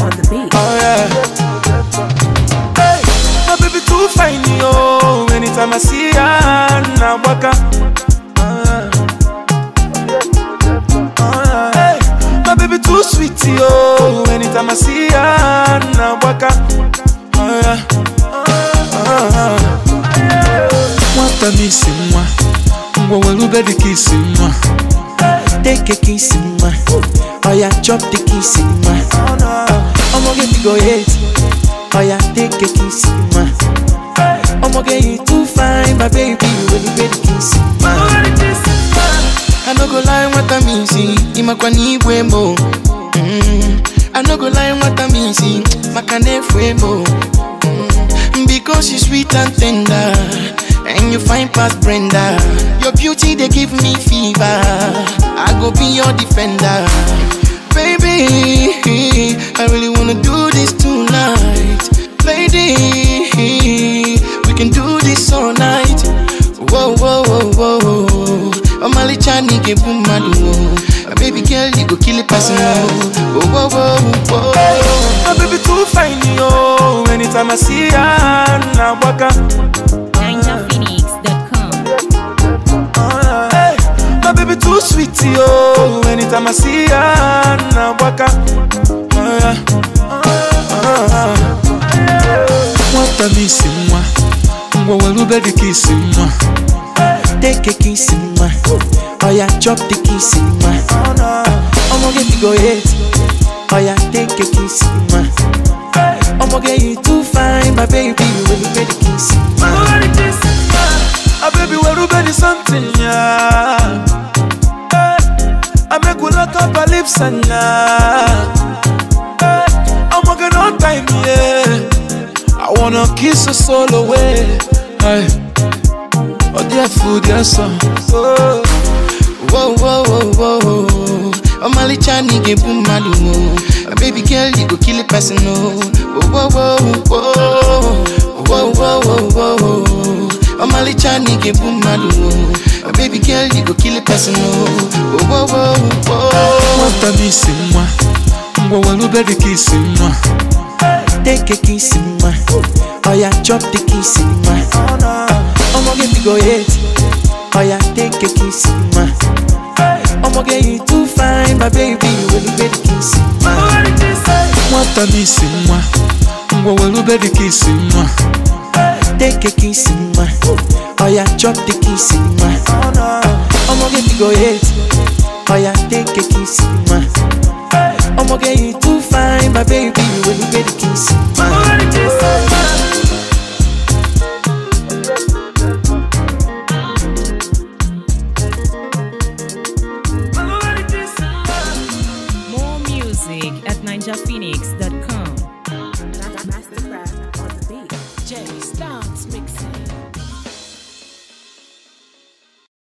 on the beat. Oh yeah. Hey, my baby too fine, yo. Anytime I see her, na waka. Hey, my baby too sweet, yo. Anytime I see her, na waka. Want to miss him, wa will be the kiss him, take a kiss him, oh yeah, chop the kiss him, I'm gonna get to go hit, oh yeah, take a kiss him, I'm gonna get you too fine, my baby, will you be the kiss him, I no go lie, what I mean, see, imakwani wemo, I no go lie, what I mean, see, makane wemo, because she's sweet and tender. And you find past Brenda. Your beauty, they give me fever. I go be your defender. Baby, I really wanna do this tonight. Lady, we can do this all night. Whoa, whoa, whoa, whoa. Oh, Mali Chani, get boom, baby girl, you go kill it, person. Whoa, whoa, whoa, whoa. My baby too fine, yo. Anytime I see her, na waka. My baby too sweet, yo. Anytime I see her, na waka. Want to miss him, wa will be the kiss him, take a kiss him, oh yeah, chop the kiss him, I'm gonna get to go hit, oh yeah, take a kiss him, I'm gonna get you too fine, my baby, will you be the kiss him, baby, will you be the something, yeah. I make you lock up her lips and I'm walking on time, yeah. I wanna kiss her soul away. Hey. Oh, dear food, dear son. Oh. Whoa, whoa, whoa, whoa. Oh, Mali Chani, get boom, madu. Baby girl, you go kill a person, no. Whoa, whoa, whoa, whoa, whoa, whoa, whoa. Oh, Mali Chani, get boom, madu. Baby girl, you go kill a person, no. Whoa, whoa, whoa. Want to miss him, wa will be the kiss him, take a kiss him, oh yeah, chop the kiss him, I'm gonna get to go hit, oh yeah, take a kiss him, I'm gonna get you too fine, my baby, will you be the kiss him, want to miss him, wa will be the kiss him, take a kiss him, oh yeah, chop the kiss him, I'm gonna get to go hit, oh yeah, take a kiss him, I'm gonna get you too fine, my baby, will you be the kiss him, More music at ninjaphoenix.com.